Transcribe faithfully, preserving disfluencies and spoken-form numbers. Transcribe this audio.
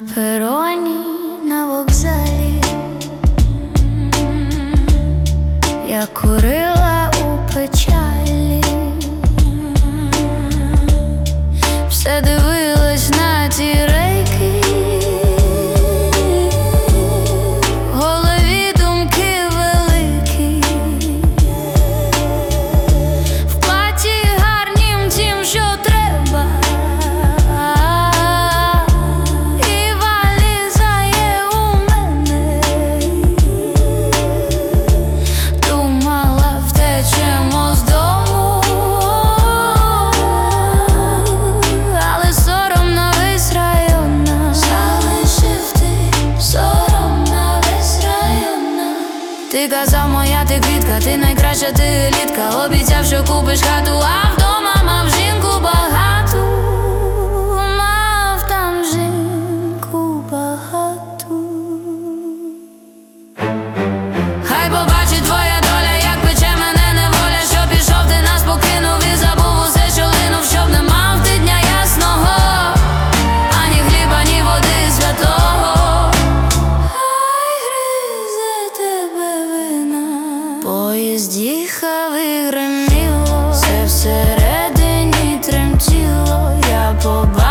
пероні на вокзалі я курила у печалі, все дивилась на ті рейки, в голові думки великі, в платі гарнім тім, що треба, і валіза є у мене. Думала, втечемо з дому, але сором на весь район нас залишив ти, сором на весь район нас. Ти казав, моя ти квітка, ти найкраща, ти елітка. Обіцяв, що купиш хату, а вдома мав жінку багату, мав там жінку багату. Хай побачить твоя доля, як пече мене неволя, що пішов ти, нас покинув і забув усе, що линув, щоб не мав ти дня ясного, ані хліба, ні води святого. Хай гризе тебе вина. Поїзд їхав і гриміло, все всередині тремтіло. Я побачив